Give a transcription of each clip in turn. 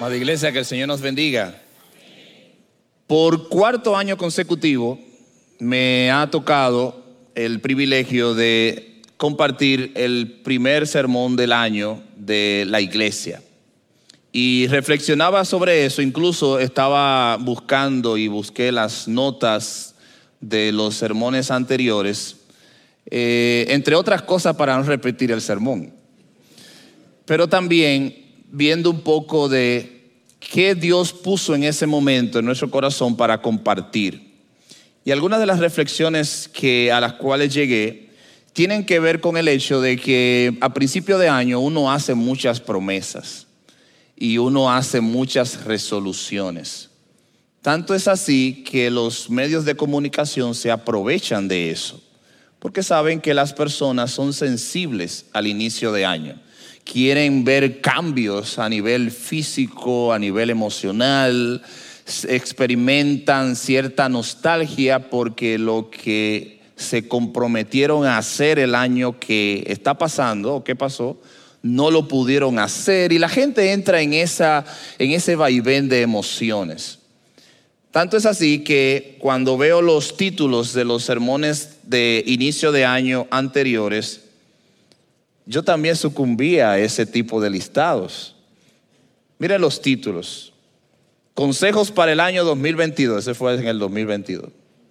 Amada iglesia, que el Señor nos bendiga. Por cuarto año consecutivo me ha tocado el privilegio de compartir el primer sermón del año de la iglesia. Y reflexionaba sobre eso, incluso estaba busqué las notas de los sermones anteriores, entre otras cosas para no repetir el sermón. Pero también viendo un poco de qué Dios puso en ese momento en nuestro corazón para compartir. Y algunas de las reflexiones a las cuales llegué tienen que ver con el hecho de que a principio de año uno hace muchas promesas y uno hace muchas resoluciones. Tanto es así que los medios de comunicación se aprovechan de eso, porque saben que las personas son sensibles al inicio de año. Quieren ver cambios a nivel físico, a nivel emocional, experimentan cierta nostalgia porque lo que se comprometieron a hacer el año que está pasando o que pasó, no lo pudieron hacer, y la gente entra en ese vaivén de emociones. Tanto es así que cuando veo los títulos de los sermones de inicio de año anteriores, yo también sucumbía a ese tipo de listados. Miren los títulos: consejos para el año 2022, ese fue en el 2022.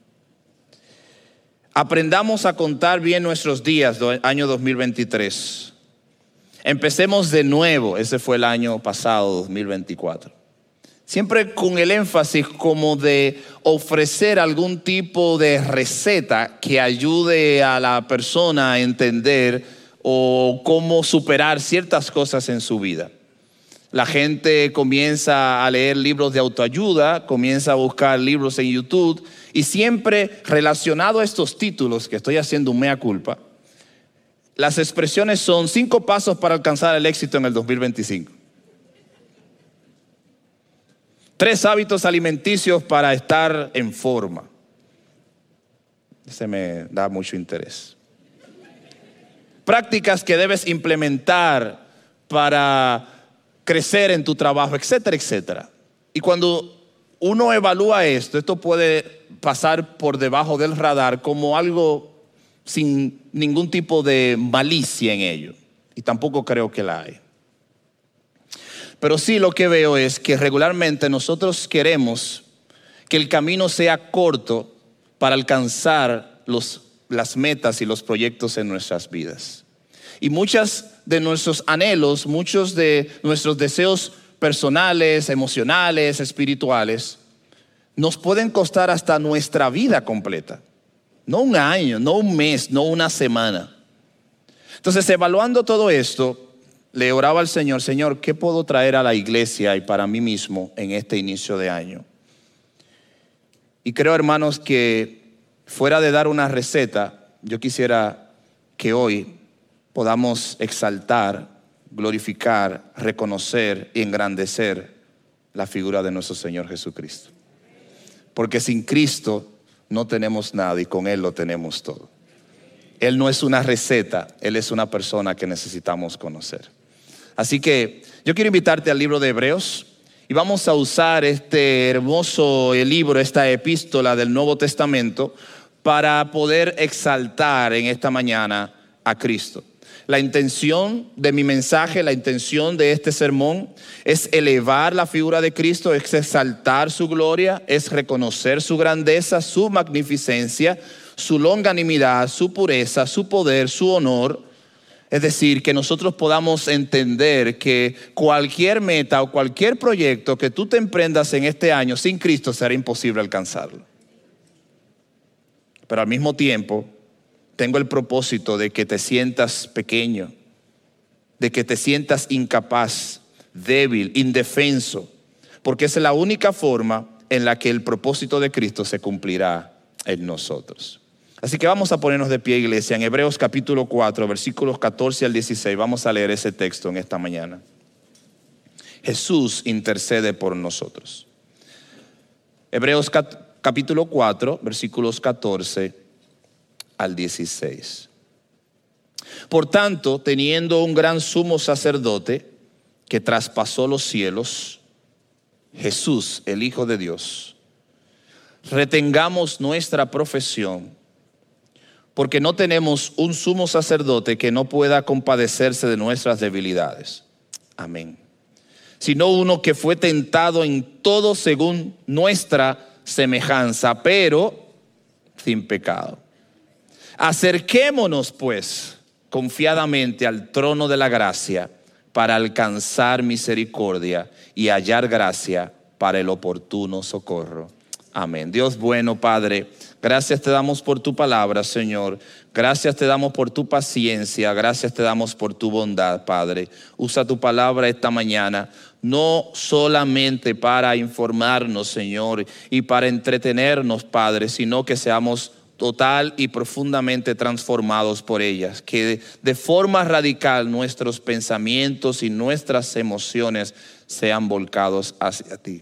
Aprendamos a contar bien nuestros días, año 2023. Empecemos de nuevo, ese fue el año pasado, 2024. Siempre con el énfasis como de ofrecer algún tipo de receta que ayude a la persona a entender o cómo superar ciertas cosas en su vida. La gente comienza a leer libros de autoayuda, comienza a buscar libros en YouTube, y siempre relacionado a estos títulos, que estoy haciendo un mea culpa, las expresiones son 5 pasos para alcanzar el éxito en el 2025. 3 hábitos alimenticios para estar en forma. Ese me da mucho interés. Prácticas que debes implementar para crecer en tu trabajo, etcétera, etcétera. Y cuando uno evalúa esto puede pasar por debajo del radar como algo sin ningún tipo de malicia en ello. Y tampoco creo que la hay. Pero sí, lo que veo es que regularmente nosotros queremos que el camino sea corto para alcanzar las metas y los proyectos en nuestras vidas. Y muchos de nuestros anhelos, muchos de nuestros deseos personales, emocionales, espirituales, nos pueden costar hasta nuestra vida completa. No un año, no un mes, no una semana. Entonces, evaluando todo esto, le oraba al Señor: Señor, ¿qué puedo traer a la iglesia y para mí mismo en este inicio de año? Y creo, hermanos, que fuera de dar una receta, yo quisiera que hoy podamos exaltar, glorificar, reconocer y engrandecer la figura de nuestro Señor Jesucristo. Porque sin Cristo no tenemos nada y con Él lo tenemos todo. Él no es una receta, Él es una persona que necesitamos conocer. Así que yo quiero invitarte al libro de Hebreos y vamos a usar este hermoso libro, esta epístola del Nuevo Testamento, para poder exaltar en esta mañana a Cristo. La intención de mi mensaje, la intención de este sermón es elevar la figura de Cristo, es exaltar su gloria, es reconocer su grandeza, su magnificencia, su longanimidad, su pureza, su poder, su honor. Es decir, que nosotros podamos entender que cualquier meta o cualquier proyecto que tú te emprendas en este año sin Cristo será imposible alcanzarlo. Pero al mismo tiempo tengo el propósito de que te sientas pequeño, de que te sientas incapaz, débil, indefenso, porque es la única forma en la que el propósito de Cristo se cumplirá en nosotros. Así que vamos a ponernos de pie, iglesia, en Hebreos capítulo 4, versículos 14 al 16. Vamos a leer ese texto en esta mañana. Jesús intercede por nosotros. Hebreos capítulo 4, versículos 14 al 16. Por tanto, teniendo un gran sumo sacerdote que traspasó los cielos, Jesús, el Hijo de Dios, retengamos nuestra profesión, porque no tenemos un sumo sacerdote que no pueda compadecerse de nuestras debilidades. Amén. Sino uno que fue tentado en todo según nuestra semejanza, pero sin pecado. Acerquémonos pues confiadamente al trono de la gracia para alcanzar misericordia y hallar gracia para el oportuno socorro. Amén. Dios bueno, Padre, gracias te damos por tu palabra, Señor. Gracias te damos por tu paciencia. Gracias te damos por tu bondad, Padre. Usa tu palabra esta mañana, no solamente para informarnos, Señor, y para entretenernos, Padre, sino que seamos total y profundamente transformados por ellas. Que de forma radical nuestros pensamientos y nuestras emociones sean volcados hacia ti.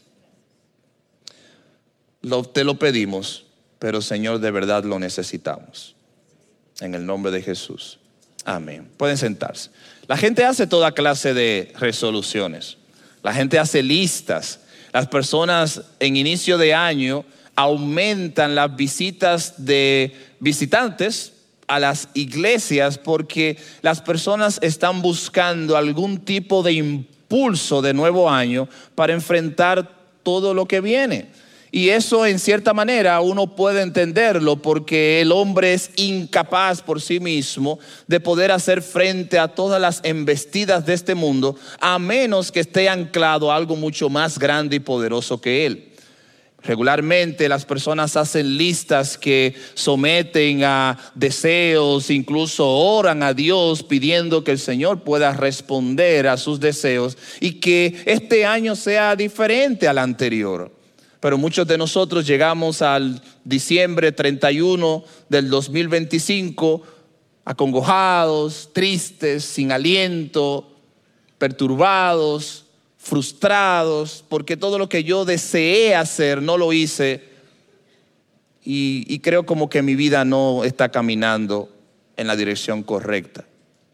Te lo pedimos, pero Señor, de verdad lo necesitamos. En el nombre de Jesús. Amén. Pueden sentarse. La gente hace toda clase de resoluciones. La gente hace listas. Las personas en inicio de año aumentan las visitas de visitantes a las iglesias porque las personas están buscando algún tipo de impulso de nuevo año para enfrentar todo lo que viene. Y eso en cierta manera uno puede entenderlo porque el hombre es incapaz por sí mismo de poder hacer frente a todas las embestidas de este mundo a menos que esté anclado a algo mucho más grande y poderoso que él. Regularmente las personas hacen listas que someten a deseos, incluso oran a Dios pidiendo que el Señor pueda responder a sus deseos y que este año sea diferente al anterior. Pero muchos de nosotros llegamos al diciembre 31 del 2025 acongojados, tristes, sin aliento, perturbados, frustrados, porque todo lo que yo deseé hacer no lo hice y creo como que mi vida no está caminando en la dirección correcta.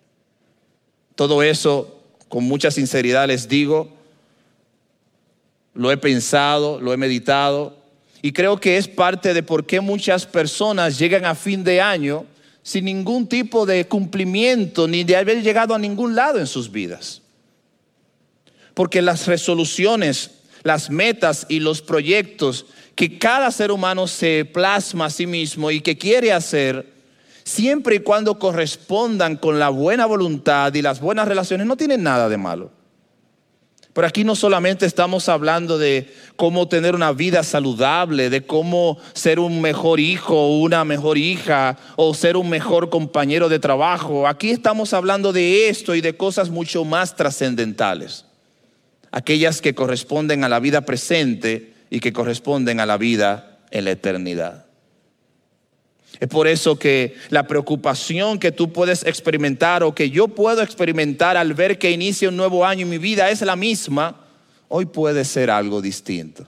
Todo eso, con mucha sinceridad les digo, lo he pensado, lo he meditado y creo que es parte de por qué muchas personas llegan a fin de año sin ningún tipo de cumplimiento ni de haber llegado a ningún lado en sus vidas. Porque las resoluciones, las metas y los proyectos que cada ser humano se plasma a sí mismo y que quiere hacer, siempre y cuando correspondan con la buena voluntad y las buenas relaciones, no tienen nada de malo. Pero aquí no solamente estamos hablando de cómo tener una vida saludable, de cómo ser un mejor hijo o una mejor hija o ser un mejor compañero de trabajo. Aquí estamos hablando de esto y de cosas mucho más trascendentales. Aquellas que corresponden a la vida presente y que corresponden a la vida en la eternidad. Es por eso que la preocupación que tú puedes experimentar o que yo puedo experimentar al ver que inicia un nuevo año y mi vida es la misma, hoy puede ser algo distinto.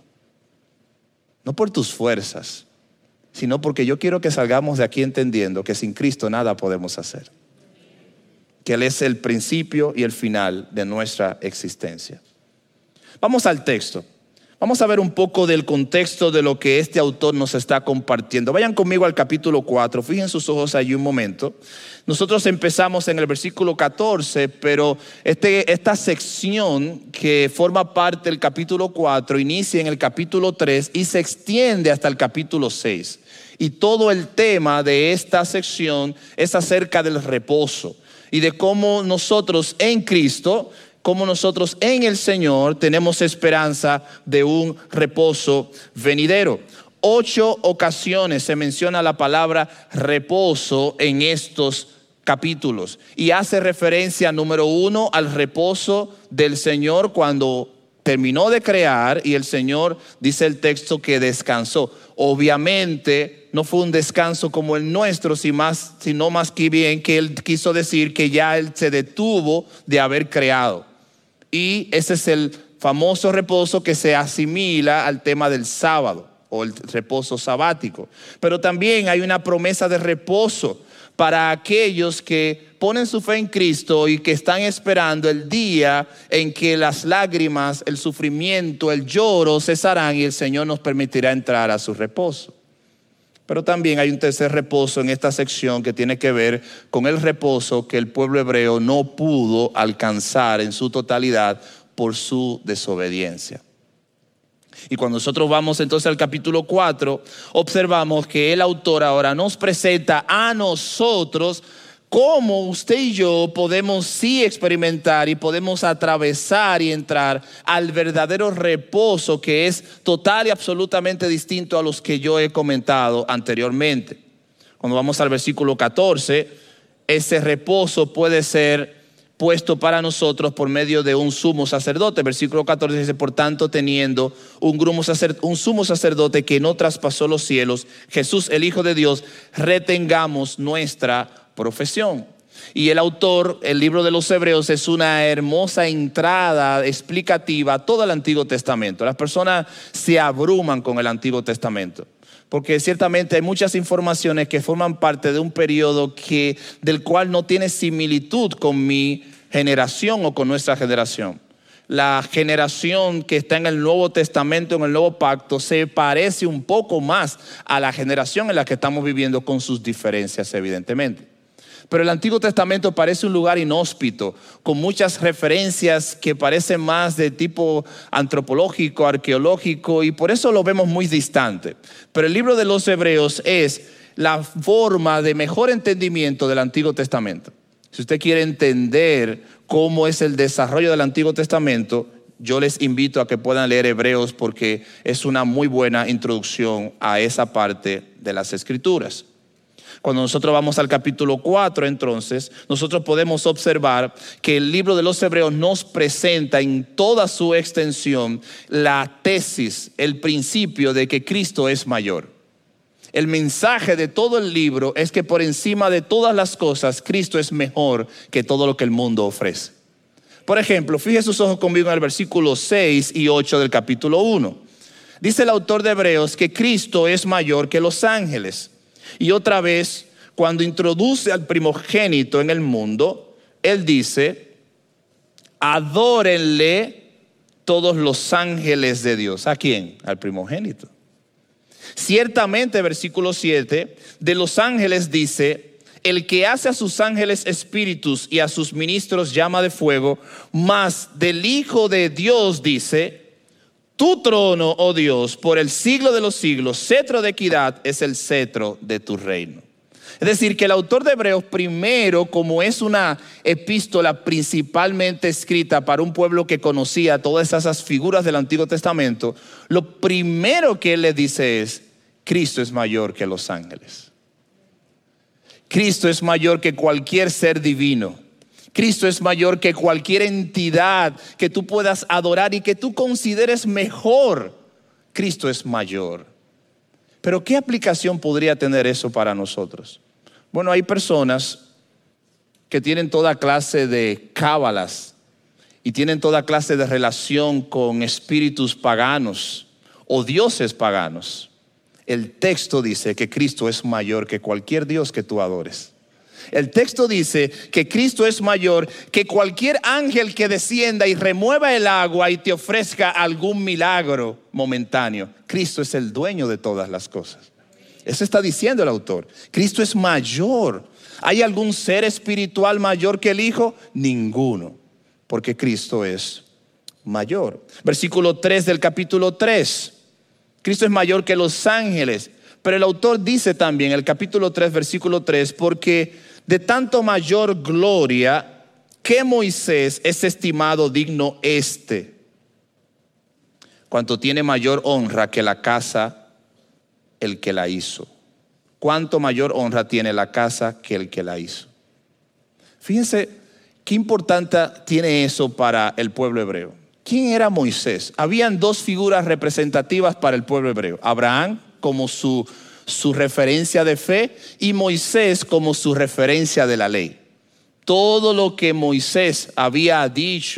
No por tus fuerzas, sino porque yo quiero que salgamos de aquí entendiendo que sin Cristo nada podemos hacer. Que Él es el principio y el final de nuestra existencia. Vamos al texto. Vamos a ver un poco del contexto de lo que este autor nos está compartiendo. Vayan conmigo al capítulo 4, fijen sus ojos allí un momento. Nosotros empezamos en el versículo 14, pero esta sección que forma parte del capítulo 4 inicia en el capítulo 3 y se extiende hasta el capítulo 6. Y todo el tema de esta sección es acerca del reposo y de cómo nosotros en Cristo, como nosotros en el Señor tenemos esperanza de un reposo venidero. 8 ocasiones se menciona la palabra reposo en estos capítulos y hace referencia, número 1, al reposo del Señor cuando terminó de crear y el Señor, dice el texto, que descansó. Obviamente no fue un descanso como el nuestro, sino más que bien que Él quiso decir que ya Él se detuvo de haber creado. Y ese es el famoso reposo que se asimila al tema del sábado o el reposo sabático. Pero también hay una promesa de reposo para aquellos que ponen su fe en Cristo y que están esperando el día en que las lágrimas, el sufrimiento, el lloro cesarán y el Señor nos permitirá entrar a su reposo. Pero también hay un tercer reposo en esta sección que tiene que ver con el reposo que el pueblo hebreo no pudo alcanzar en su totalidad por su desobediencia. Y cuando nosotros vamos entonces al capítulo 4, observamos que el autor ahora nos presenta a nosotros cómo usted y yo podemos sí experimentar y podemos atravesar y entrar al verdadero reposo que es total y absolutamente distinto a los que yo he comentado anteriormente. Cuando vamos al versículo 14, ese reposo puede ser puesto para nosotros por medio de un sumo sacerdote. Versículo 14 dice: por tanto, teniendo un sumo sacerdote que no traspasó los cielos, Jesús el Hijo de Dios, retengamos nuestra profesión. Y el autor, el libro de los Hebreos, es una hermosa entrada explicativa a todo el Antiguo Testamento. Las personas se abruman con el Antiguo Testamento, porque ciertamente hay muchas informaciones que forman parte de un periodo del cual no tiene similitud con mi generación o con nuestra generación. La generación que está en el Nuevo Testamento, en el Nuevo Pacto, se parece un poco más a la generación en la que estamos viviendo, con sus diferencias evidentemente. Pero el Antiguo Testamento parece un lugar inhóspito, con muchas referencias que parecen más de tipo antropológico, arqueológico, y por eso lo vemos muy distante. Pero el libro de los Hebreos es la forma de mejor entendimiento del Antiguo Testamento. Si usted quiere entender cómo es el desarrollo del Antiguo Testamento, yo les invito a que puedan leer Hebreos, porque es una muy buena introducción a esa parte de las Escrituras. Cuando nosotros vamos al capítulo 4, entonces, nosotros podemos observar que el libro de los Hebreos nos presenta en toda su extensión la tesis, el principio de que Cristo es mayor. El mensaje de todo el libro es que por encima de todas las cosas, Cristo es mejor que todo lo que el mundo ofrece. Por ejemplo, fije sus ojos conmigo en el versículo 6 y 8 del capítulo 1. Dice el autor de Hebreos que Cristo es mayor que los ángeles. Y otra vez, cuando introduce al primogénito en el mundo, él dice: adórenle todos los ángeles de Dios. ¿A quién? Al primogénito. Ciertamente, versículo 7, de los ángeles dice: el que hace a sus ángeles espíritus y a sus ministros llama de fuego. Mas del Hijo de Dios dice: tu trono, oh Dios, por el siglo de los siglos, cetro de equidad es el cetro de tu reino. Es decir, que el autor de Hebreos, primero, como es una epístola principalmente escrita para un pueblo que conocía todas esas figuras del Antiguo Testamento, lo primero que él le dice es: Cristo es mayor que los ángeles. Cristo es mayor que cualquier ser divino. Cristo es mayor que cualquier entidad que tú puedas adorar y que tú consideres mejor. Cristo es mayor. Pero ¿qué aplicación podría tener eso para nosotros? Bueno, hay personas que tienen toda clase de cábalas y tienen toda clase de relación con espíritus paganos o dioses paganos. El texto dice que Cristo es mayor que cualquier dios que tú adores. El texto dice que Cristo es mayor que cualquier ángel que descienda y remueva el agua y te ofrezca algún milagro momentáneo. Cristo es el dueño de todas las cosas. Eso está diciendo el autor. Cristo es mayor. ¿Hay algún ser espiritual mayor que el Hijo? Ninguno, porque Cristo es mayor. Versículo 3 del capítulo 3. Cristo es mayor que los ángeles. Pero el autor dice también, el capítulo 3, versículo 3, porque de tanto mayor gloria que Moisés es estimado digno cuanto tiene mayor honra que la casa el que la hizo. Cuánto mayor honra tiene la casa que el que la hizo. Fíjense qué importante tiene eso para el pueblo hebreo. ¿Quién era Moisés? Habían dos figuras representativas para el pueblo hebreo: Abraham como su referencia de fe y Moisés como su referencia de la ley. Todo lo que Moisés había dicho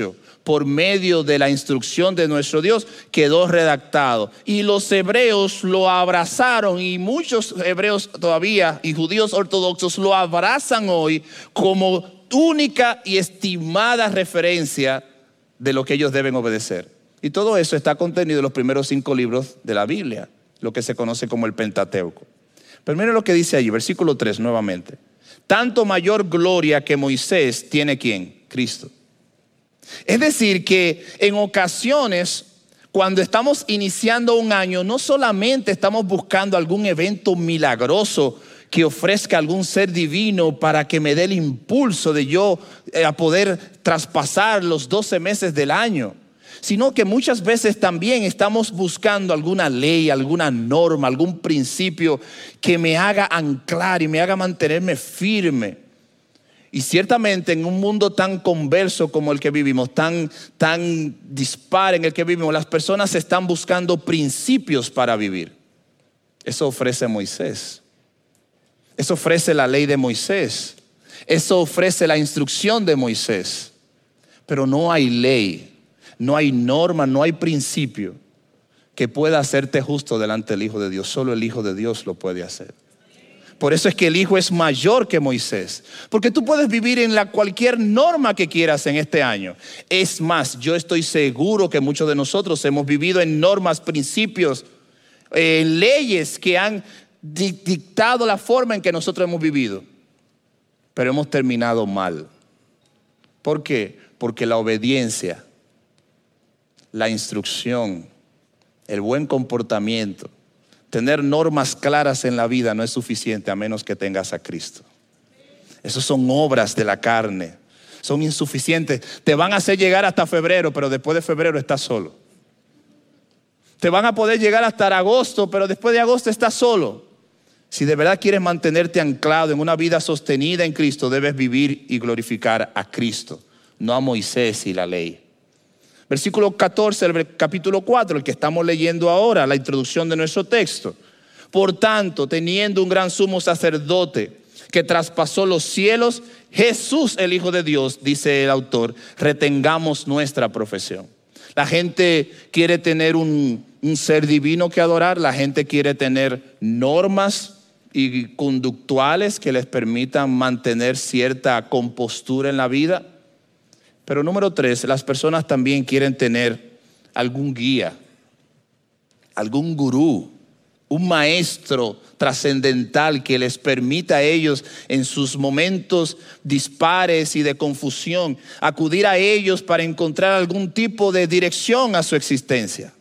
por medio de la instrucción de nuestro Dios, quedó redactado. Y los hebreos lo abrazaron, y muchos hebreos todavía y judíos ortodoxos lo abrazan hoy como única y estimada referencia de lo que ellos deben obedecer. Y todo eso está contenido en los primeros 5 libros de la Biblia, lo que se conoce como el Pentateuco. Pero miren lo que dice allí, versículo 3 nuevamente. Tanto mayor gloria que Moisés tiene ¿quién? Cristo. Es decir, que en ocasiones, cuando estamos iniciando un año, no solamente estamos buscando algún evento milagroso que ofrezca algún ser divino para que me dé el impulso de yo a poder traspasar los 12 meses del año, sino que muchas veces también estamos buscando alguna ley, alguna norma, algún principio que me haga anclar y me haga mantenerme firme. Y ciertamente en un mundo tan converso como el que vivimos, tan dispar en el que vivimos, las personas están buscando principios para vivir. Eso ofrece Moisés. Eso ofrece la ley de Moisés. Eso ofrece la instrucción de Moisés. Pero no hay ley, no hay norma, no hay principio que pueda hacerte justo delante del Hijo de Dios. Solo el Hijo de Dios lo puede hacer. Por eso es que el Hijo es mayor que Moisés. Porque tú puedes vivir en cualquier norma que quieras en este año. Es más, yo estoy seguro que muchos de nosotros hemos vivido en normas, principios, leyes que han dictado la forma en que nosotros hemos vivido. Pero hemos terminado mal. ¿Por qué? Porque la obediencia, la instrucción, el buen comportamiento, tener normas claras en la vida no es suficiente a menos que tengas a Cristo. Esas son obras de la carne, son insuficientes. Te van a hacer llegar hasta febrero, pero después de febrero estás solo. Te van a poder llegar hasta agosto, pero después de agosto estás solo. Si de verdad quieres mantenerte anclado en una vida sostenida en Cristo, debes vivir y glorificar a Cristo, no a Moisés y la ley. Versículo 14 del capítulo 4, el que estamos leyendo ahora, la introducción de nuestro texto. Por tanto, teniendo un gran sumo sacerdote que traspasó los cielos, Jesús, el Hijo de Dios, dice el autor, retengamos nuestra profesión. La gente quiere tener un ser divino que adorar, la gente quiere tener normas y conductuales que les permitan mantener cierta compostura en la vida. Pero número 3, las personas también quieren tener algún guía, algún gurú, un maestro trascendental que les permita a ellos en sus momentos dispares y de confusión acudir a ellos para encontrar algún tipo de dirección a su existencia.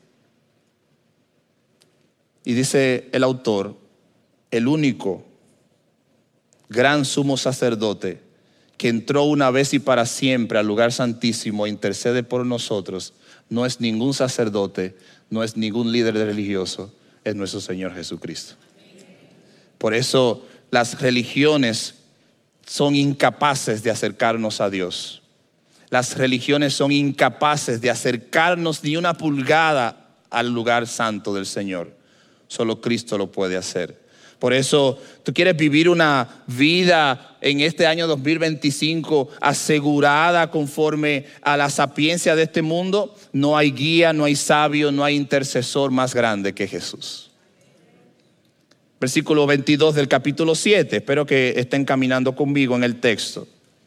Y dice el autor, el único gran sumo sacerdote que entró una vez y para siempre al lugar santísimo e intercede por nosotros, no es ningún sacerdote, no es ningún líder religioso, es nuestro Señor Jesucristo. Por eso las religiones son incapaces de acercarnos a Dios. Las religiones son incapaces de acercarnos ni una pulgada al lugar santo del Señor. Solo Cristo lo puede hacer. Por eso tú quieres vivir una vida en este año 2025 asegurada conforme a la sapiencia de este mundo. No hay guía, no hay sabio, no hay intercesor más grande que Jesús. Versículo 22 del capítulo 7. Espero que estén caminando conmigo en el texto.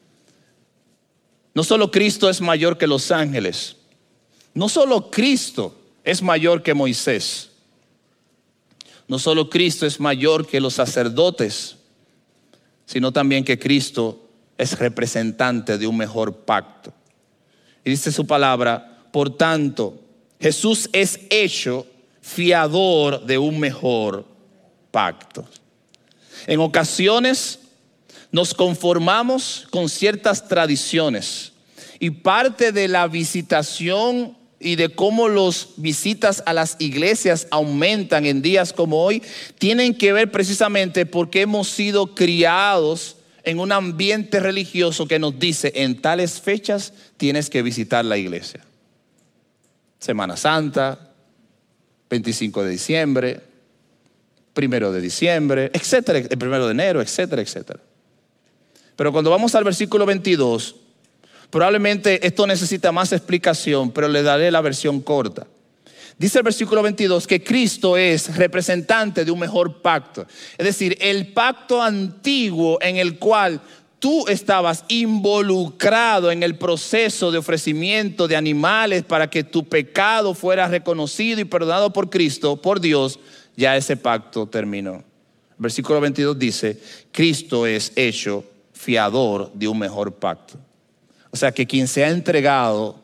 No solo Cristo es mayor que los ángeles. No solo Cristo es mayor que Moisés. No solo Cristo es mayor que los sacerdotes, sino también que Cristo es representante de un mejor pacto. Y dice su palabra, por tanto, Jesús es hecho fiador de un mejor pacto. En ocasiones nos conformamos con ciertas tradiciones y parte de la visitación y de cómo las visitas a las iglesias aumentan en días como hoy, tienen que ver precisamente porque hemos sido criados en un ambiente religioso que nos dice, en tales fechas tienes que visitar la iglesia. Semana Santa, 25 de diciembre, 1 de diciembre, etcétera, el 1 de enero, etcétera, etcétera. Pero cuando vamos al versículo 22, Probablemente esto necesita más explicación, pero le daré la versión corta. Dice el versículo 22 que Cristo es representante de un mejor pacto. Es decir, el pacto antiguo en el cual tú estabas involucrado en el proceso de ofrecimiento de animales para que tu pecado fuera reconocido y perdonado por Cristo, por Dios, ya ese pacto terminó. Versículo 22 dice, Cristo es hecho fiador de un mejor pacto. O sea que quien se ha entregado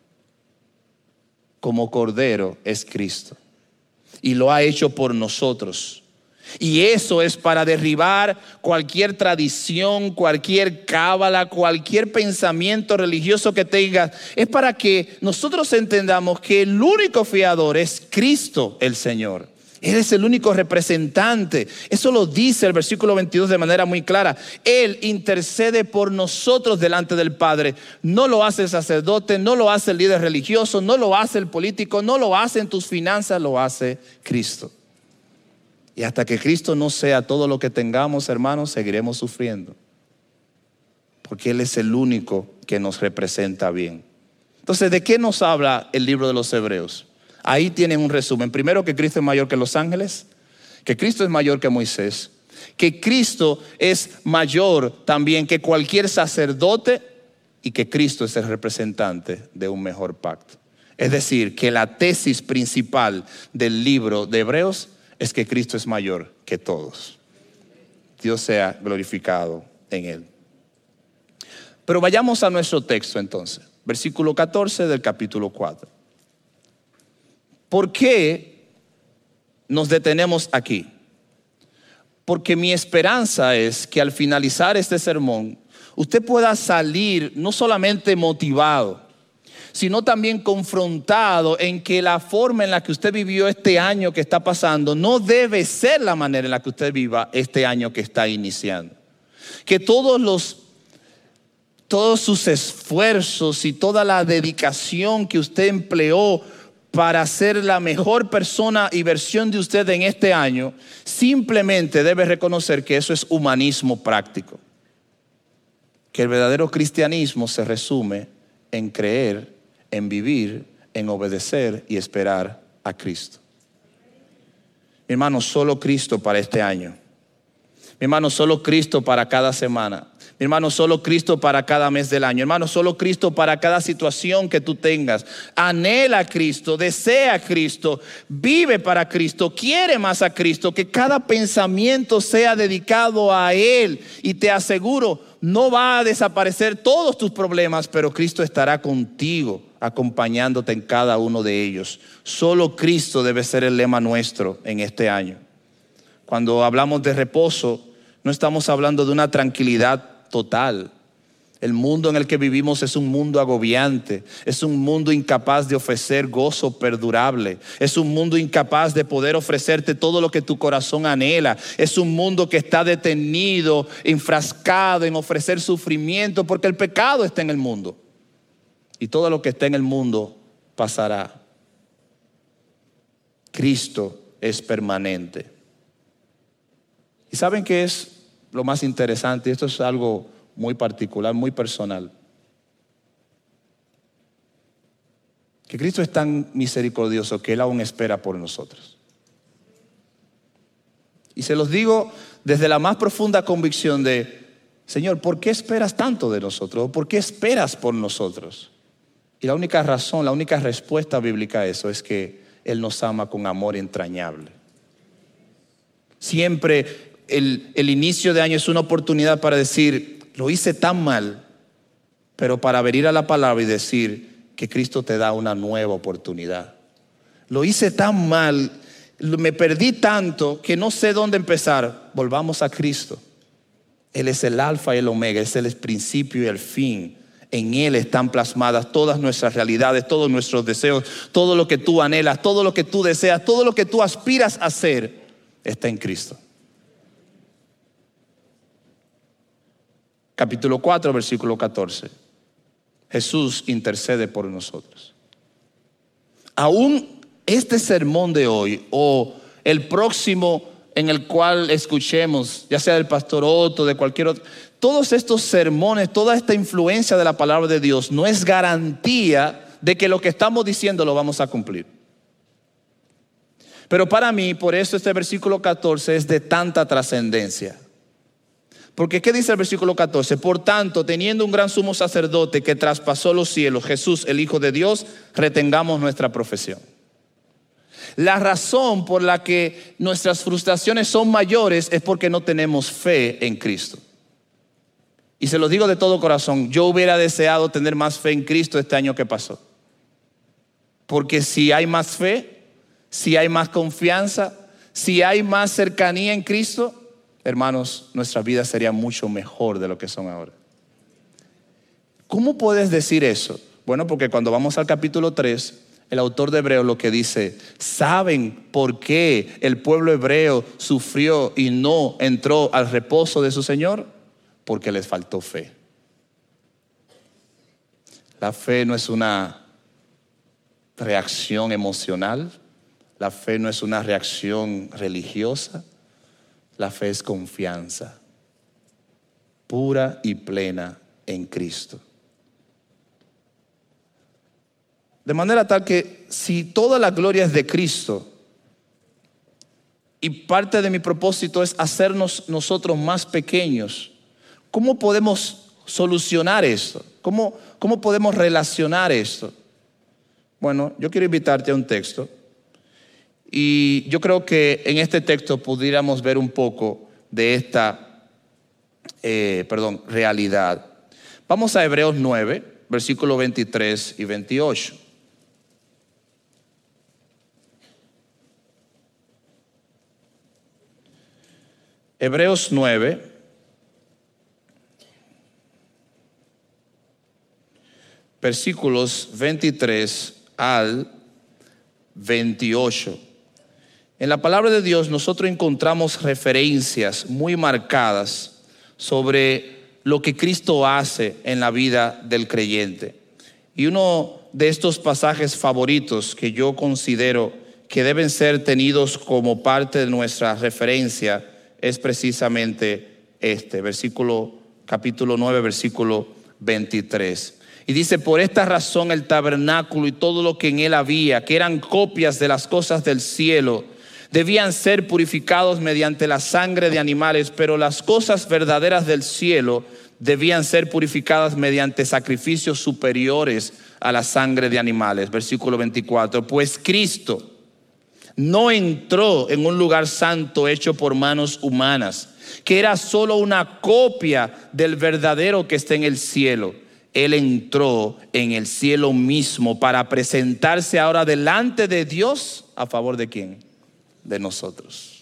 como cordero es Cristo. Y lo ha hecho por nosotros. Y eso es para derribar cualquier tradición, cualquier cábala, cualquier pensamiento religioso que tengas. Es para que nosotros entendamos que el único fiador es Cristo el Señor. Él es el único representante. Eso lo dice el versículo 22 de manera muy clara. Él intercede por nosotros delante del Padre. No lo hace el sacerdote, no lo hace el líder religioso, no lo hace el político, no lo hace en tus finanzas, lo hace Cristo. Y hasta que Cristo no sea todo lo que tengamos, hermanos, seguiremos sufriendo. Porque Él es el único que nos representa bien. Entonces, ¿de qué nos habla el libro de los Hebreos? Ahí tienen un resumen. Primero, que Cristo es mayor que los ángeles, que Cristo es mayor que Moisés, que Cristo es mayor también que cualquier sacerdote y que Cristo es el representante de un mejor pacto. Es decir, que la tesis principal del libro de Hebreos es que Cristo es mayor que todos. Dios sea glorificado en Él. Pero vayamos a nuestro texto entonces, versículo 14 del capítulo 4. ¿Por qué nos detenemos aquí? Porque mi esperanza es que al finalizar este sermón, usted pueda salir no solamente motivado, sino también confrontado en que la forma en la que usted vivió este año que está pasando no debe ser la manera en la que usted viva este año que está iniciando. Que todos sus esfuerzos y toda la dedicación que usted empleó para ser la mejor persona y versión de usted en este año, simplemente debe reconocer que eso es humanismo práctico. Que el verdadero cristianismo se resume en creer, en vivir, en obedecer y esperar a Cristo. Mi hermano, solo Cristo para este año. Mi hermano, solo Cristo para cada semana. Mi hermano, solo Cristo para cada mes del año. Hermano, solo Cristo para cada situación que tú tengas. Anhela a Cristo, desea a Cristo, vive para Cristo, quiere más a Cristo. Que cada pensamiento sea dedicado a Él. Y te aseguro, no va a desaparecer todos tus problemas, pero Cristo estará contigo, acompañándote en cada uno de ellos. Solo Cristo debe ser el lema nuestro en este año. Cuando hablamos de reposo, no estamos hablando de una tranquilidad total. El mundo en el que vivimos es un mundo agobiante, es un mundo incapaz de ofrecer gozo perdurable, es un mundo incapaz de poder ofrecerte todo lo que tu corazón anhela, es un mundo que está detenido, enfrascado en ofrecer sufrimiento porque el pecado está en el mundo y todo lo que está en el mundo pasará. Cristo es permanente. ¿Y saben qué es lo más interesante? Esto es algo muy particular, muy personal. Que Cristo es tan misericordioso que Él aún espera por nosotros. Y se los digo desde la más profunda convicción de, Señor, ¿por qué esperas tanto de nosotros? ¿Por qué esperas por nosotros? Y la única razón, la única respuesta bíblica a eso es que Él nos ama con amor entrañable. Siempre el inicio de año es una oportunidad para decir, lo hice tan mal, pero para venir a la palabra y decir que Cristo te da una nueva oportunidad. Lo hice tan mal, me perdí tanto que no sé dónde empezar. Volvamos a Cristo. Él es el alfa y el omega, es el principio y el fin. En Él están plasmadas todas nuestras realidades, todos nuestros deseos, todo lo que tú anhelas, todo lo que tú deseas, todo lo que tú aspiras a ser, está en Cristo. Capítulo 4, versículo 14. Jesús intercede por nosotros. Aún este sermón de hoy o el próximo en el cual escuchemos, ya sea del pastor Otto, de cualquier otro, todos estos sermones, toda esta influencia de la palabra de Dios no es garantía de que lo que estamos diciendo lo vamos a cumplir. Pero para mí, por eso este versículo 14 es de tanta trascendencia. Porque ¿qué dice el versículo 14? Por tanto, teniendo un gran sumo sacerdote que traspasó los cielos, Jesús, el Hijo de Dios, retengamos nuestra profesión. La razón por la que nuestras frustraciones son mayores es porque no tenemos fe en Cristo. Y se lo digo de todo corazón, yo hubiera deseado tener más fe en Cristo este año que pasó. Porque si hay más fe, si hay más confianza, si hay más cercanía en Cristo, hermanos, nuestras vidas serían mucho mejor de lo que son ahora. ¿Cómo puedes decir eso? Bueno, porque cuando vamos al capítulo 3, el autor de Hebreos lo que dice, ¿saben por qué el pueblo hebreo sufrió y no entró al reposo de su Señor? Porque les faltó fe. La fe no es una reacción emocional, la fe no es una reacción religiosa. La fe es confianza pura y plena en Cristo. De manera tal que si toda la gloria es de Cristo y parte de mi propósito es hacernos nosotros más pequeños, ¿cómo podemos solucionar esto? ¿Cómo podemos relacionar esto? Bueno, yo quiero invitarte a un texto. Y yo creo que en este texto pudiéramos ver un poco de esta realidad. Vamos a Hebreos 9, versículos 23 y 28. Hebreos 9, versículos 23 al 28. En la palabra de Dios nosotros encontramos referencias muy marcadas sobre lo que Cristo hace en la vida del creyente. Y uno de estos pasajes favoritos que yo considero que deben ser tenidos como parte de nuestra referencia es precisamente este, capítulo 9, versículo 23. Y dice, por esta razón el tabernáculo y todo lo que en él había, que eran copias de las cosas del cielo, debían ser purificados mediante la sangre de animales, pero las cosas verdaderas del cielo debían ser purificadas mediante sacrificios superiores a la sangre de animales. Versículo 24, pues Cristo no entró en un lugar santo hecho por manos humanas, que era solo una copia del verdadero que está en el cielo. Él entró en el cielo mismo para presentarse ahora delante de Dios. ¿A favor de quién? De nosotros.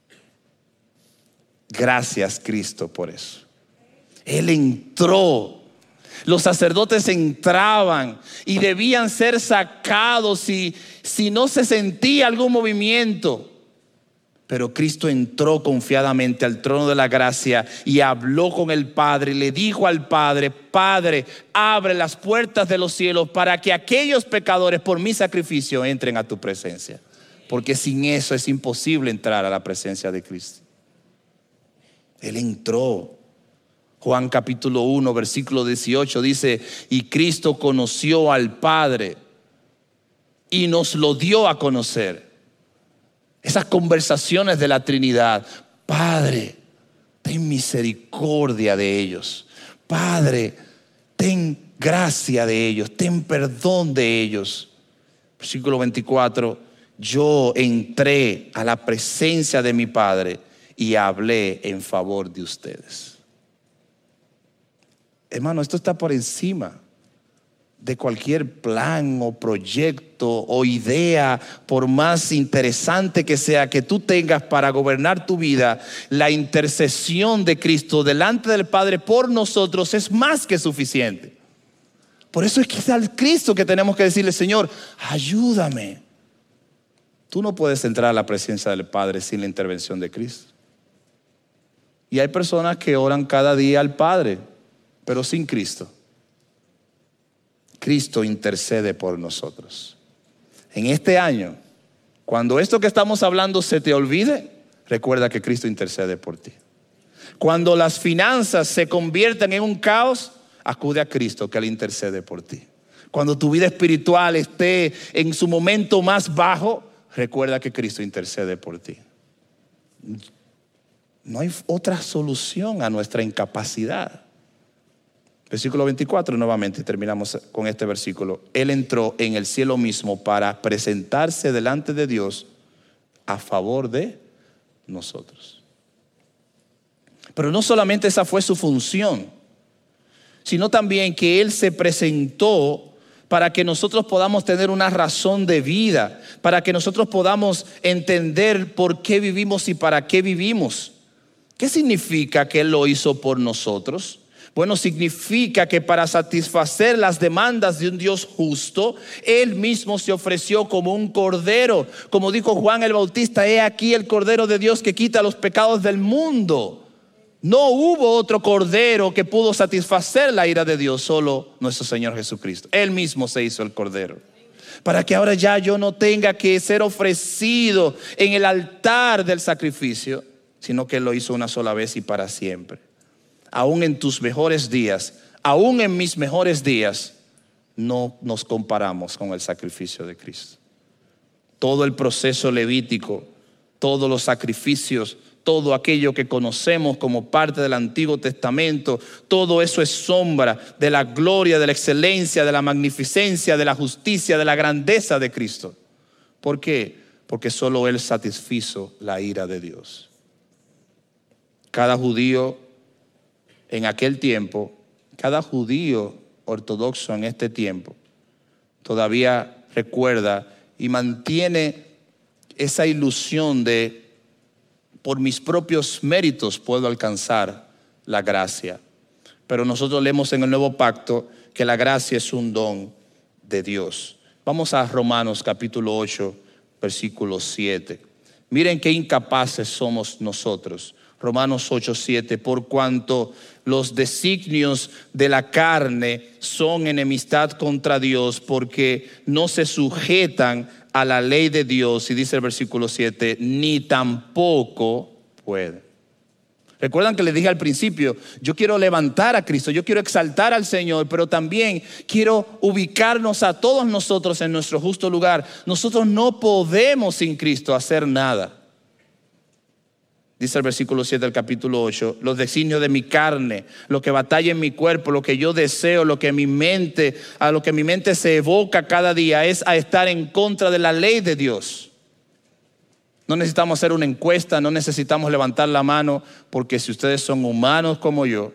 Gracias, Cristo, por eso. Él entró. Los sacerdotes entraban y debían ser sacados si no se sentía algún movimiento. Pero Cristo entró confiadamente al trono de la gracia y habló con el Padre y le dijo al Padre: Padre, abre las puertas de los cielos para que aquellos pecadores por mi sacrificio entren a tu presencia. Porque sin eso es imposible entrar a la presencia de Cristo. Él entró. Juan capítulo 1, versículo 18 dice: y Cristo conoció al Padre y nos lo dio a conocer. Esas conversaciones de la Trinidad. Padre, ten misericordia de ellos. Padre, ten gracia de ellos. Ten perdón de ellos. Versículo 24. Yo entré a la presencia de mi Padre y hablé en favor de ustedes. Hermano, esto está por encima de cualquier plan o proyecto o idea, por más interesante que sea que tú tengas para gobernar tu vida. La intercesión de Cristo delante del Padre por nosotros es más que suficiente. Por eso es que es al Cristo que tenemos que decirle: Señor, ayúdame. Tú no puedes entrar a la presencia del Padre sin la intervención de Cristo. Y hay personas que oran cada día al Padre, pero sin Cristo. Cristo intercede por nosotros. En este año, cuando esto que estamos hablando se te olvide, recuerda que Cristo intercede por ti. Cuando las finanzas se conviertan en un caos, acude a Cristo que Él intercede por ti. Cuando tu vida espiritual esté en su momento más bajo, recuerda que Cristo intercede por ti. No hay otra solución a nuestra incapacidad. Versículo 24 nuevamente, terminamos con este versículo. Él entró en el cielo mismo para presentarse delante de Dios a favor de nosotros. Pero no solamente esa fue su función, sino también que Él se presentó para que nosotros podamos tener una razón de vida, para que nosotros podamos entender por qué vivimos y para qué vivimos. ¿Qué significa que Él lo hizo por nosotros? Bueno, significa que para satisfacer las demandas de un Dios justo, Él mismo se ofreció como un cordero. Como dijo Juan el Bautista, he aquí el cordero de Dios que quita los pecados del mundo. No hubo otro cordero que pudo satisfacer la ira de Dios, solo nuestro Señor Jesucristo. Él mismo se hizo el cordero. Para que ahora ya yo no tenga que ser ofrecido en el altar del sacrificio, sino que Él lo hizo una sola vez y para siempre. Aún en tus mejores días, aún en mis mejores días, no nos comparamos con el sacrificio de Cristo. Todo el proceso levítico, todos los sacrificios, todo aquello que conocemos como parte del Antiguo Testamento, todo eso es sombra de la gloria, de la excelencia, de la magnificencia, de la justicia, de la grandeza de Cristo. ¿Por qué? Porque solo Él satisfizo la ira de Dios. Cada judío en aquel tiempo, cada judío ortodoxo en este tiempo, todavía recuerda y mantiene esa ilusión de por mis propios méritos puedo alcanzar la gracia. Pero nosotros leemos en el Nuevo Pacto que la gracia es un don de Dios. Vamos a Romanos capítulo 8, versículo 7. Miren qué incapaces somos nosotros. Romanos 8, 7. Por cuanto los designios de la carne son enemistad contra Dios, porque no se sujetan a la ley de Dios, y dice el versículo 7, ni tampoco puede. Recuerdan que les dije al principio, yo quiero levantar a Cristo, yo quiero exaltar al Señor, pero también quiero ubicarnos a todos nosotros en nuestro justo lugar. Nosotros no podemos sin Cristo hacer nada. Dice el versículo 7 del capítulo 8, los designios de mi carne, lo que batalla en mi cuerpo, lo que yo deseo, a lo que mi mente se evoca cada día es a estar en contra de la ley de Dios. No necesitamos hacer una encuesta, no necesitamos levantar la mano, porque si ustedes son humanos como yo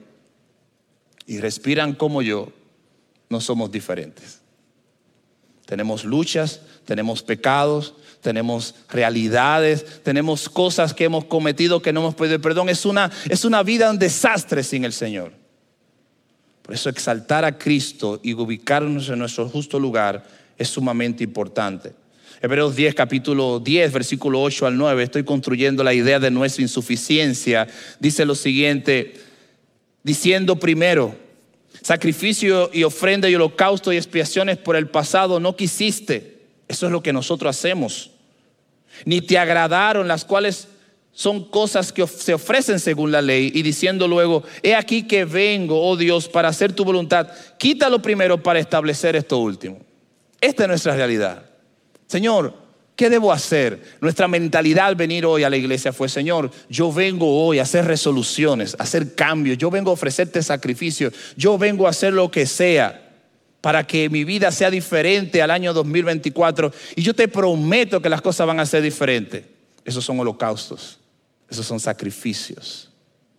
y respiran como yo, no somos diferentes. Tenemos luchas, tenemos pecados, tenemos realidades, tenemos cosas que hemos cometido que no hemos pedido perdón. Es una vida un desastre sin el Señor. Por eso exaltar a Cristo y ubicarnos en nuestro justo lugar es sumamente importante. Hebreos 10, capítulo 10, versículo 8 al 9, estoy construyendo la idea de nuestra insuficiencia. Dice lo siguiente, diciendo primero, sacrificio y ofrenda y holocausto y expiaciones por el pasado no quisiste. Eso es lo que nosotros hacemos. Ni te agradaron, las cuales son cosas que se ofrecen según la ley. Y diciendo luego, he aquí que vengo, oh Dios, para hacer tu voluntad. Quítalo primero para establecer esto último. Esta es nuestra realidad. Señor, ¿qué debo hacer? Nuestra mentalidad al venir hoy a la iglesia fue, Señor, yo vengo hoy a hacer resoluciones, a hacer cambios. Yo vengo a ofrecerte sacrificio. Yo vengo a hacer lo que sea para que mi vida sea diferente al año 2024. Y yo te prometo que las cosas van a ser diferentes. Esos son holocaustos. Esos son sacrificios.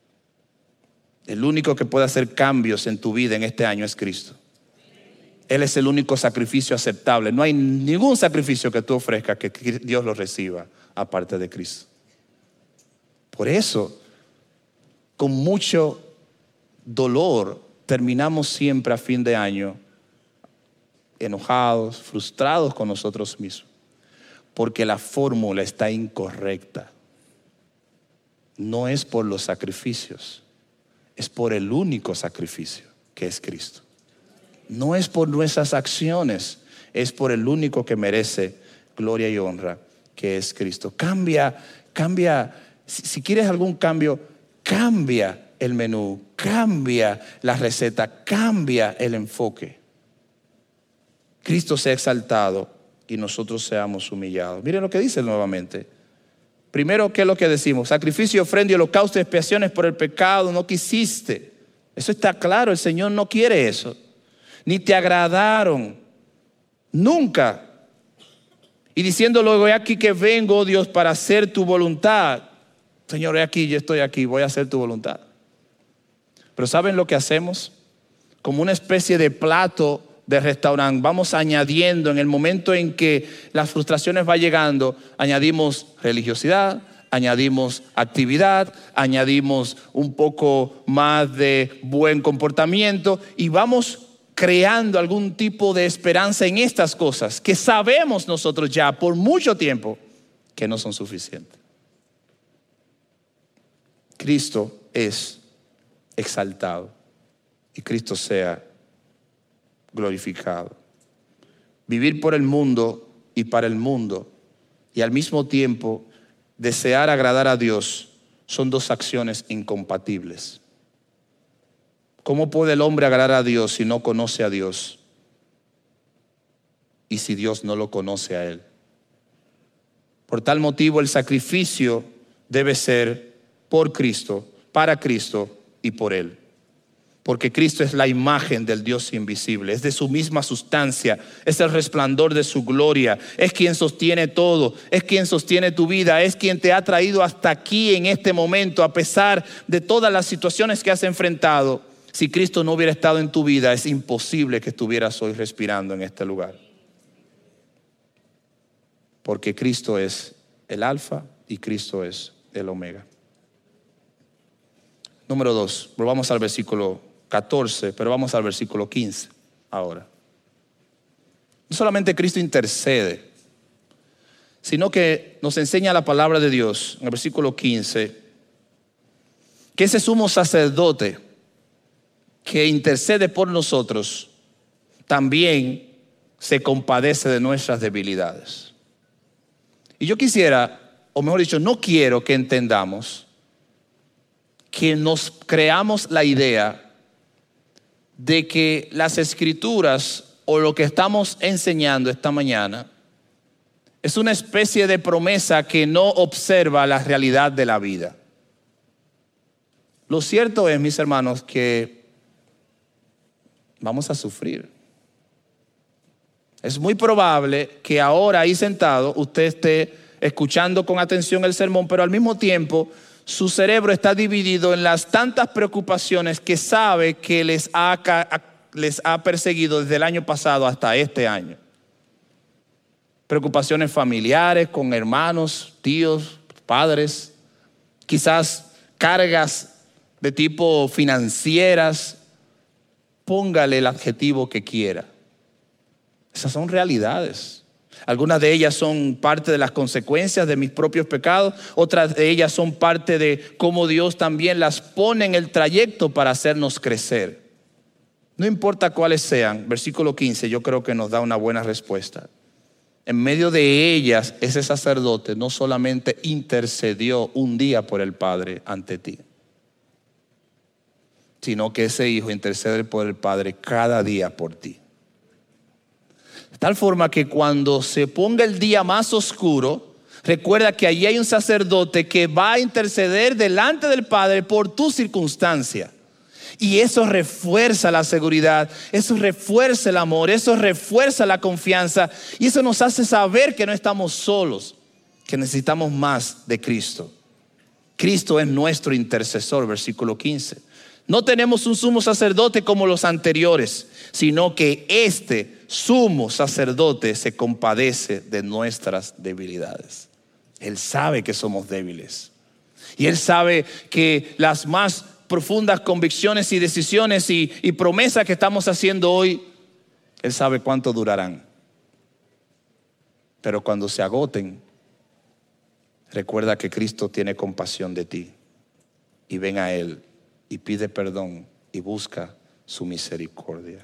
El único que puede hacer cambios en tu vida en este año es Cristo. Él es el único sacrificio aceptable. No hay ningún sacrificio que tú ofrezcas que Dios lo reciba aparte de Cristo. Por eso, con mucho dolor, terminamos siempre a fin de año enojados, frustrados con nosotros mismos, porque la fórmula está incorrecta. No es por los sacrificios, es por el único sacrificio que es Cristo. No es por nuestras acciones, es por el único que merece gloria y honra, que es Cristo. Cambia Si quieres algún cambio, cambia el menú, cambia la receta, cambia el enfoque. Cristo sea exaltado y nosotros seamos humillados. Miren lo que dice nuevamente. Primero, ¿qué es lo que decimos? Sacrificio, ofrenda y holocausto y expiaciones por el pecado no quisiste. Eso está claro, el Señor no quiere eso. Ni te agradaron, nunca. Y diciendo luego, he aquí que vengo, oh Dios, para hacer tu voluntad. Señor, he aquí, yo estoy aquí, voy a hacer tu voluntad. Pero ¿saben lo que hacemos? Como una especie de plato de restaurante, vamos añadiendo en el momento en que las frustraciones van llegando, añadimos religiosidad, añadimos actividad, añadimos un poco más de buen comportamiento y vamos creando algún tipo de esperanza en estas cosas que sabemos nosotros ya por mucho tiempo que no son suficientes. Cristo es exaltado y Cristo sea glorificado. Vivir por el mundo y para el mundo y al mismo tiempo desear agradar a Dios son dos acciones incompatibles. ¿Cómo puede el hombre agradar a Dios si no conoce a Dios? Y si Dios no lo conoce a él. Por tal motivo el sacrificio debe ser por Cristo, para Cristo y por él. Porque Cristo es la imagen del Dios invisible, es de su misma sustancia, es el resplandor de su gloria, es quien sostiene todo, es quien sostiene tu vida, es quien te ha traído hasta aquí en este momento a pesar de todas las situaciones que has enfrentado. Si Cristo no hubiera estado en tu vida, es imposible que estuvieras hoy respirando en este lugar. Porque Cristo es el alfa y Cristo es el omega. Número 2, volvamos al versículo 14, pero vamos al versículo 15 ahora. No solamente Cristo intercede, sino que nos enseña la palabra de Dios en el versículo 15, que ese sumo sacerdote que intercede por nosotros también se compadece de nuestras debilidades. Y yo quisiera, o mejor dicho, no quiero que entendamos que nos creamos la idea de que las escrituras o lo que estamos enseñando esta mañana es una especie de promesa que no observa la realidad de la vida. Lo cierto es, mis hermanos, que vamos a sufrir. Es muy probable que ahora ahí sentado usted esté escuchando con atención el sermón, pero al mismo tiempo su cerebro está dividido en las tantas preocupaciones que sabe que les ha perseguido desde el año pasado hasta este año. Preocupaciones familiares con hermanos, tíos, padres, quizás cargas de tipo financieras. Póngale el adjetivo que quiera. Esas son realidades. Algunas de ellas son parte de las consecuencias de mis propios pecados. Otras de ellas son parte de cómo Dios también las pone en el trayecto para hacernos crecer. No importa cuáles sean, versículo 15 yo creo que nos da una buena respuesta. En medio de ellas, ese sacerdote no solamente intercedió un día por el Padre ante ti, sino que ese hijo intercede por el Padre cada día por ti. De tal forma que cuando se ponga el día más oscuro, recuerda que allí hay un sacerdote que va a interceder delante del Padre por tu circunstancia. Y eso refuerza la seguridad, eso refuerza el amor, eso refuerza la confianza. Y eso nos hace saber que no estamos solos, que necesitamos más de Cristo. Cristo es nuestro intercesor, versículo 15. No tenemos un sumo sacerdote como los anteriores, sino que este sumo sacerdote se compadece de nuestras debilidades. Él sabe que somos débiles. Y Él sabe que las más profundas convicciones y decisiones y promesas que estamos haciendo hoy, Él sabe cuánto durarán. Pero cuando se agoten, recuerda que Cristo tiene compasión de ti. Y ven a Él y pide perdón y busca su misericordia.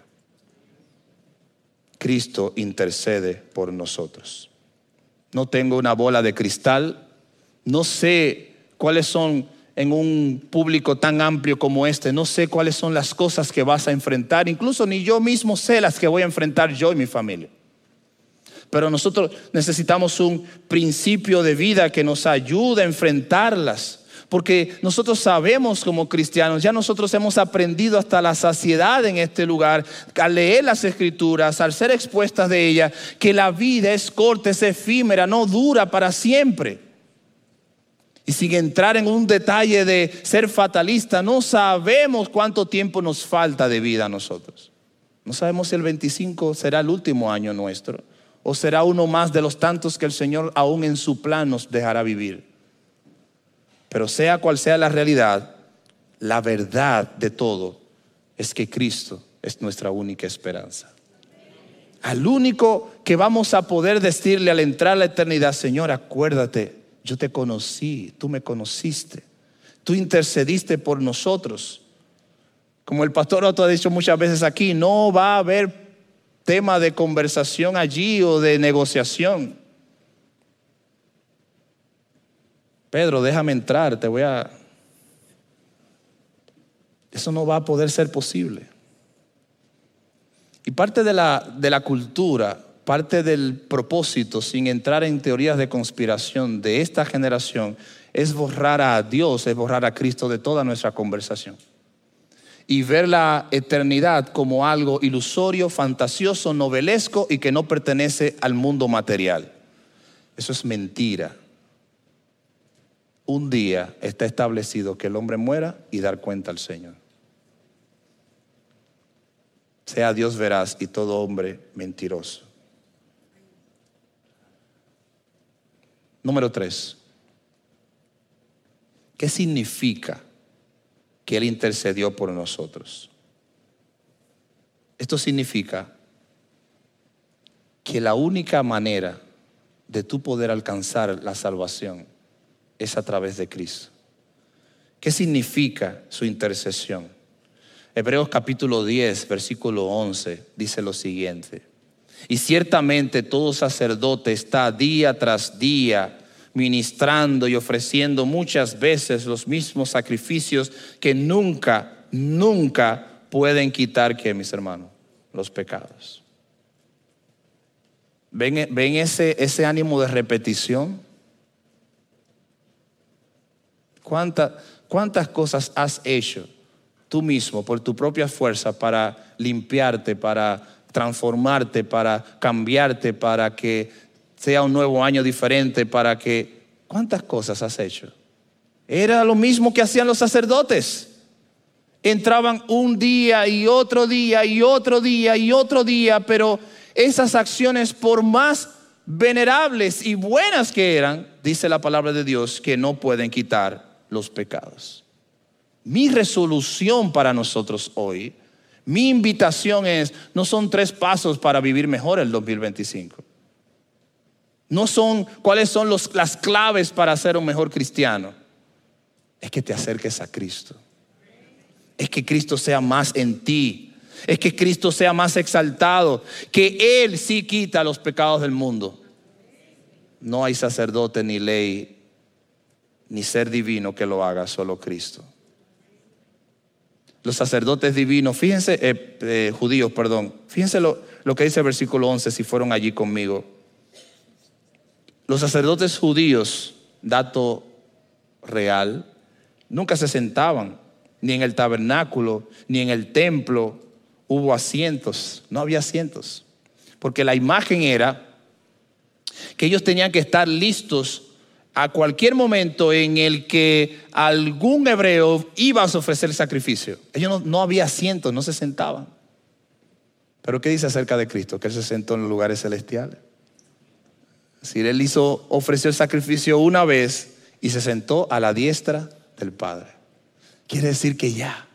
Cristo intercede por nosotros. No tengo una bola de cristal, no sé cuáles son en un público tan amplio como este. No sé cuáles son las cosas que vas a enfrentar. Incluso ni yo mismo sé las que voy a enfrentar yo y mi familia. Pero nosotros necesitamos un principio de vida que nos ayude a enfrentarlas. Porque nosotros sabemos como cristianos, ya nosotros hemos aprendido hasta la saciedad en este lugar, al leer las escrituras, al ser expuestas de ellas, que la vida es corta, es efímera, no dura para siempre. Y sin entrar en un detalle de ser fatalista, no sabemos cuánto tiempo nos falta de vida a nosotros. No sabemos si el 25 será el último año nuestro, o será uno más de los tantos que el Señor aún en su plan nos dejará vivir. Pero sea cual sea la realidad, la verdad de todo es que Cristo es nuestra única esperanza. Al único que vamos a poder decirle al entrar a la eternidad: Señor, acuérdate, yo te conocí, tú me conociste, tú intercediste por nosotros. Como el pastor Otto ha dicho muchas veces aquí, no va a haber tema de conversación allí o de negociación. Pedro, déjame entrar, Eso no va a poder ser posible. Y parte de la cultura, parte del propósito, sin entrar en teorías de conspiración de esta generación, es borrar a Dios, es borrar a Cristo de toda nuestra conversación. Y ver la eternidad como algo ilusorio, fantasioso, novelesco y que no pertenece al mundo material. Eso es mentira. Un día está establecido que el hombre muera y dar cuenta al Señor. Sea Dios veraz y todo hombre mentiroso. Número 3. ¿Qué significa que Él intercedió por nosotros? Esto significa que la única manera de tú poder alcanzar la salvación es a través de Cristo. ¿Qué significa su intercesión? Hebreos capítulo 10, versículo 11 dice lo siguiente: y ciertamente todo sacerdote está día tras día ministrando y ofreciendo muchas veces los mismos sacrificios que nunca pueden quitar, ¿qué, mis hermanos? Los pecados. ¿Ven ese ánimo de repetición? ¿Cuántas cosas has hecho tú mismo por tu propia fuerza para limpiarte, para transformarte, para cambiarte, para que sea un nuevo año diferente, ¿cuántas cosas has hecho? Era lo mismo que hacían los sacerdotes. Entraban un día y otro día y otro día y otro día, pero esas acciones, por más venerables y buenas que eran, dice la palabra de Dios, que no pueden quitar los pecados. Mi resolución para nosotros hoy, mi invitación no son 3 pasos para vivir mejor el 2025. No son cuáles son las claves para ser un mejor cristiano. Es que te acerques a Cristo. Es que Cristo sea más en ti. Es que Cristo sea más exaltado. Que Él sí quita los pecados del mundo. No hay sacerdote ni ley ni ser divino que lo haga, solo Cristo. Los sacerdotes divinos, fíjense, judíos, fíjense lo que dice el versículo 11, si fueron allí conmigo. Los sacerdotes judíos, dato real, nunca se sentaban, ni en el tabernáculo, ni en el templo hubo asientos, no había asientos, porque la imagen era que ellos tenían que estar listos a cualquier momento en el que algún hebreo iba a ofrecer sacrificio. Ellos no había asientos, no se sentaban. Pero ¿qué dice acerca de Cristo? Que Él se sentó en los lugares celestiales. Si Él ofreció el sacrificio una vez y se sentó a la diestra del Padre. Quiere decir que ya.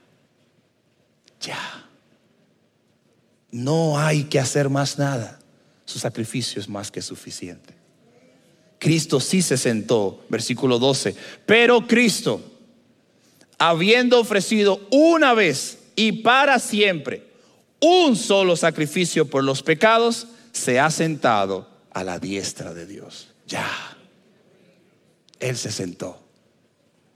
No hay que hacer más nada. Su sacrificio es más que suficiente. Cristo sí se sentó, versículo 12. Pero Cristo, habiendo ofrecido una vez y para siempre un solo sacrificio por los pecados, se ha sentado a la diestra de Dios. Ya. Él se sentó.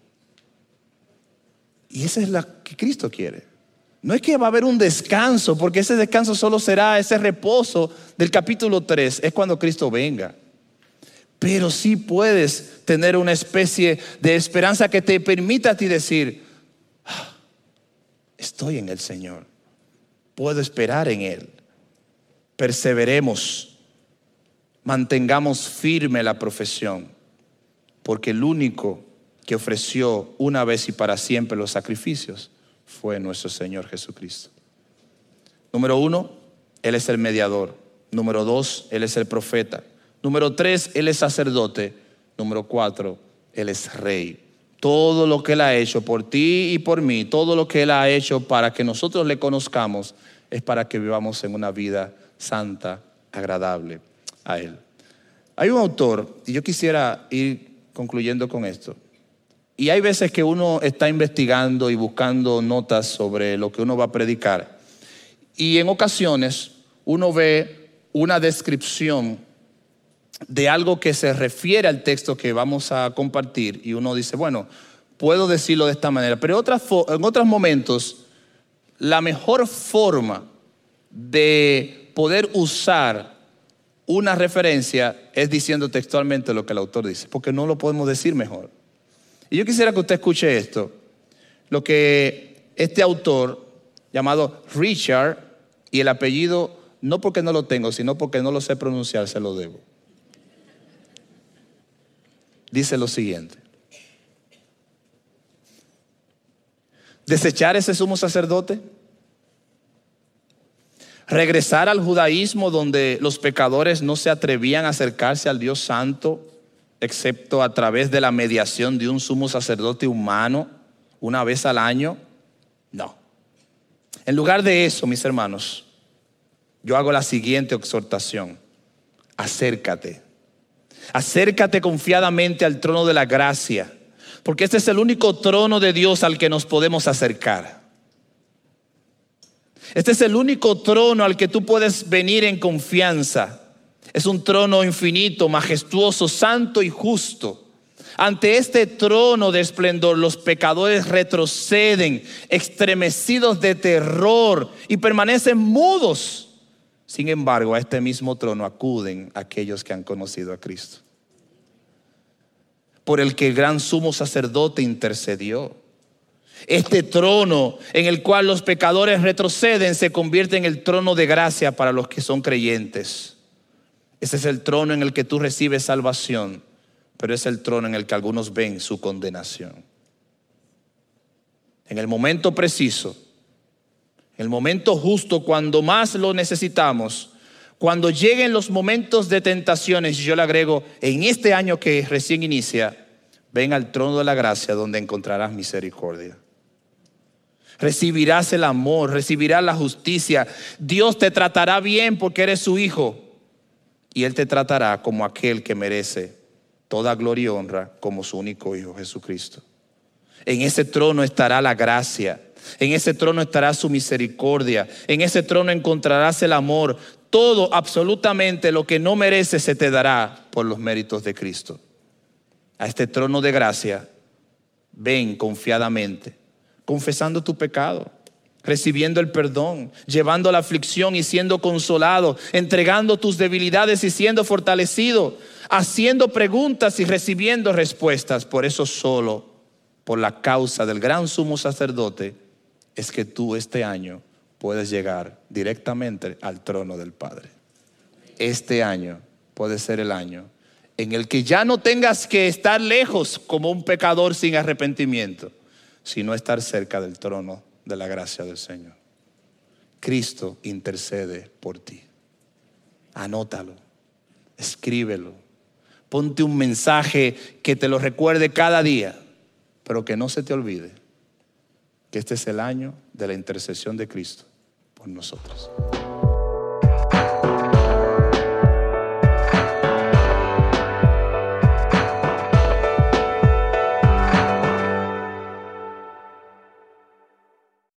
Y esa es la que Cristo quiere. No es que va a haber un descanso, porque ese descanso solo será ese reposo del capítulo 3, es cuando Cristo venga. Pero sí puedes tener una especie de esperanza que te permita a ti decir, estoy en el Señor, puedo esperar en Él. Perseveremos, mantengamos firme la profesión, porque el único que ofreció una vez y para siempre los sacrificios fue nuestro Señor Jesucristo. Número 1, Él es el mediador. Número 2, Él es el profeta. Número 3, Él es sacerdote. Número 4, Él es rey. Todo lo que Él ha hecho por ti y por mí, todo lo que Él ha hecho para que nosotros le conozcamos, es para que vivamos en una vida santa, agradable a Él. Hay un autor, y yo quisiera ir concluyendo con esto. Y hay veces que uno está investigando y buscando notas sobre lo que uno va a predicar. Y en ocasiones uno ve una descripción de algo que se refiere al texto que vamos a compartir. Y uno dice, bueno, puedo decirlo de esta manera. Pero en otros momentos, la mejor forma de poder usar una referencia es diciendo textualmente lo que el autor dice. Porque no lo podemos decir mejor. Y yo quisiera que usted escuche esto, lo que este autor llamado Richard, y el apellido no porque no lo tengo, sino porque no lo sé pronunciar, se lo debo. Dice lo siguiente: desechar ese sumo sacerdote, regresar al judaísmo donde los pecadores no se atrevían a acercarse al Dios Santo, excepto a través de la mediación de un sumo sacerdote humano una vez al año. No. En lugar de eso, mis hermanos, yo hago la siguiente exhortación: acércate. Acércate confiadamente al trono de la gracia, porque este es el único trono de Dios al que nos podemos acercar. Este es el único trono al que tú puedes venir en confianza. Es un trono infinito, majestuoso, santo y justo. Ante este trono de esplendor, los pecadores retroceden, estremecidos de terror, y permanecen mudos. Sin embargo, a este mismo trono acuden aquellos que han conocido a Cristo, por el que el gran sumo sacerdote intercedió. Este trono en el cual los pecadores retroceden se convierte en el trono de gracia para los que son creyentes. Ese es el trono en el que tú recibes salvación, pero es el trono en el que algunos ven su condenación. En el momento preciso, el momento justo, cuando más lo necesitamos, cuando lleguen los momentos de tentaciones, y yo le agrego, en este año que recién inicia, ven al trono de la gracia donde encontrarás misericordia. Recibirás el amor, recibirás la justicia. Dios te tratará bien porque eres su hijo, y Él te tratará como aquel que merece toda gloria y honra, como su único hijo Jesucristo. En ese trono estará la gracia. En ese trono estará su misericordia. En ese trono encontrarás el amor. Todo, absolutamente lo que no mereces se te dará por los méritos de Cristo. A este trono de gracia ven confiadamente, confesando tu pecado, recibiendo el perdón, llevando la aflicción y siendo consolado, entregando tus debilidades y siendo fortalecido, haciendo preguntas y recibiendo respuestas. Por eso solo, por la causa del gran sumo sacerdote, es que tú este año puedes llegar directamente al trono del Padre. Este año puede ser el año en el que ya no tengas que estar lejos como un pecador sin arrepentimiento, sino estar cerca del trono de la gracia del Señor. Cristo intercede por ti. Anótalo, escríbelo, ponte un mensaje que te lo recuerde cada día, pero que no se te olvide que este es el año de la intercesión de Cristo por nosotros.